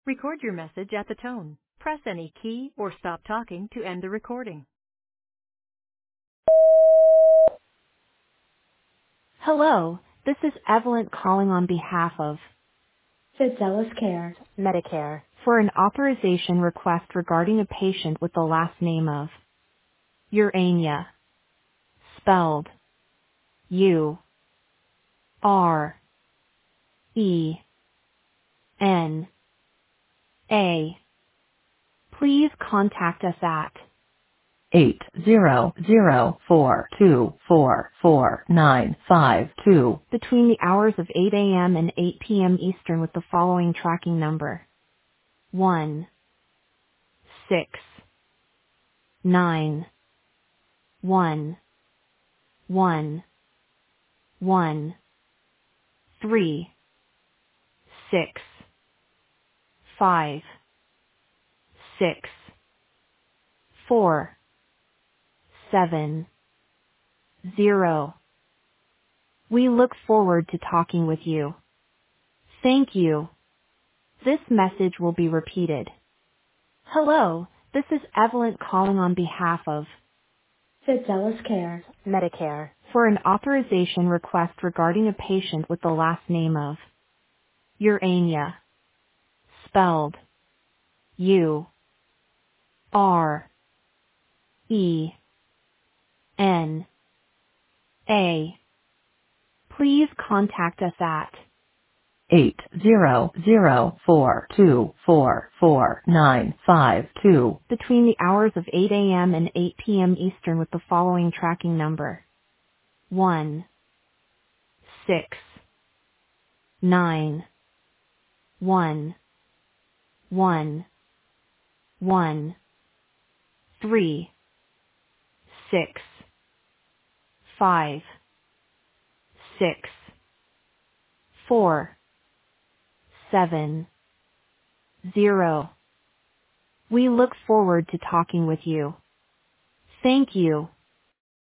Record your message at the tone. Press any key or stop talking to end the recording. Hello, this is Evelyn calling on behalf of Fidelis Care, Medicare for an authorization request regarding a patient with the last name of Urania, spelled U-R-E-N-A. Please contact us at 800-424-4952 between the hours of 8 a.m. and 8 p.m. Eastern with the following tracking number: 1 6 9 1 1 1 3 6 5 6 4 7 0. We look forward to talking with you. Thank you. This message will be repeated. Hello, this is Evelyn calling on behalf of Fidelis Care, Medicare for an authorization request regarding a patient with the last name of Urania, spelled U-R-E-N-A. Please contact us at 800-424-4952 between the hours of 8 a.m. and 8 p.m. Eastern with the following tracking number: 1 6 9 1 1 1 3 6 5 6 4 7 0. We look forward to talking with you. Thank you.